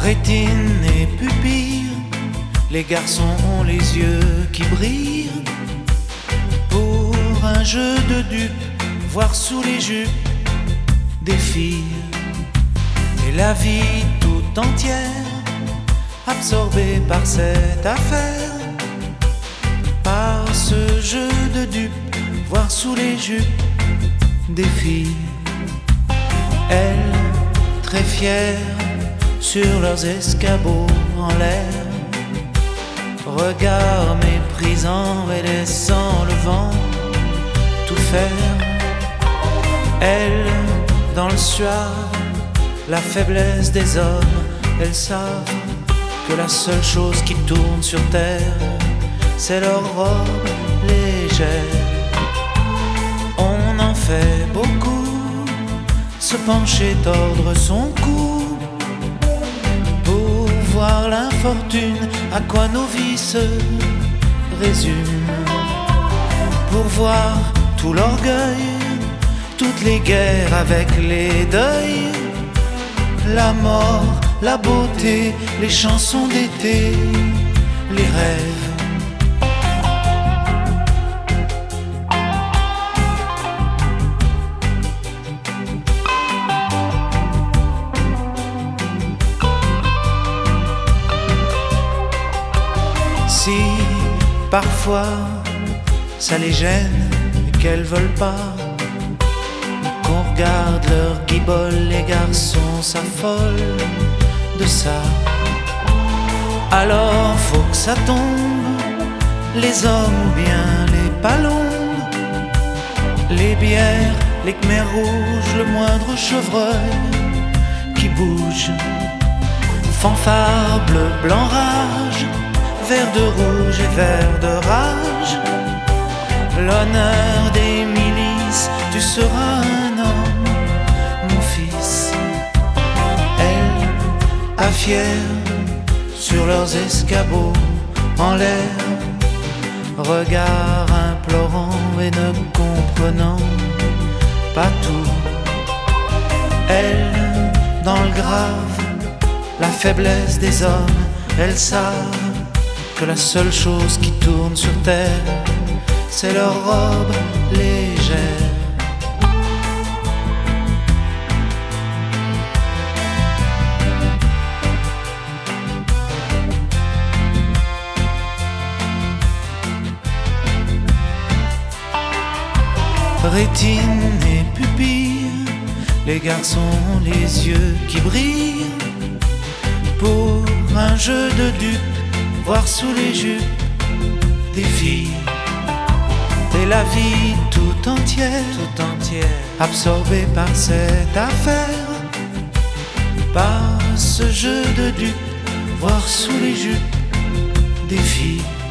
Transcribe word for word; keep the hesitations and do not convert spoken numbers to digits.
Rétine et pupille, les garçons ont les yeux qui brillent. Pour un jeu de dupes, voir sous les jupes des filles. Et la vie tout entière, absorbée par cette affaire. Par ce jeu de dupes, voir sous les jupes des filles. Elles, très fières, sur leurs escabeaux en l'air, regard méprisant et laissant le vent tout faire. Elles, dans le soir, la faiblesse des hommes, elles savent que la seule chose qui tourne sur terre, c'est leur robe légère. On en fait beaucoup, se pencher, tordre son cou, pour voir l'infortune, à quoi nos vies se résument. Pour voir tout l'orgueil, toutes les guerres avec les deuils, la mort, la beauté, les chansons d'été, les rêves. Si parfois ça les gêne et qu'elles veulent pas qu'on regarde leur guibole, les garçons s'affolent de ça. Alors faut que ça tombe, les hommes ou bien les palombes, les bières, les khmers rouges, le moindre chevreuil qui bouge. Fanfare, bleu, blanc, rage, vert de rouge et vert de rage. L'honneur des milices, tu seras un homme, mon fils. Elles, à fières, sur leurs escabeaux en l'air, regard implorant et ne comprenant pas tout. Elles, dans le grave, la faiblesse des hommes, elles savent que la seule chose qui tourne sur terre, c'est leur robe légère. Rétine et pupille, les garçons ont les yeux qui brillent. Pour un jeu de dupes, voir sous les jupes des filles. Et la vie tout entière, tout entière, absorbée par cette affaire. Par ce jeu de dupes, voir sous les jupes des filles.